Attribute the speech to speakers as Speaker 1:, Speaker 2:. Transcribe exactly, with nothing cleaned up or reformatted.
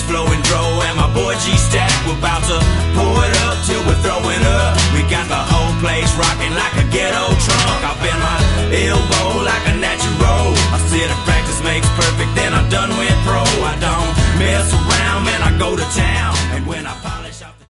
Speaker 1: flowing dro, and my boy G-Stack. We're about to pour it up till we're throwing up. We got the whole place rocking like a ghetto trunk. I bend my elbow like a natural. I said if practice makes perfect, then I done went pro. I don't mess around, man, I go to town. And when I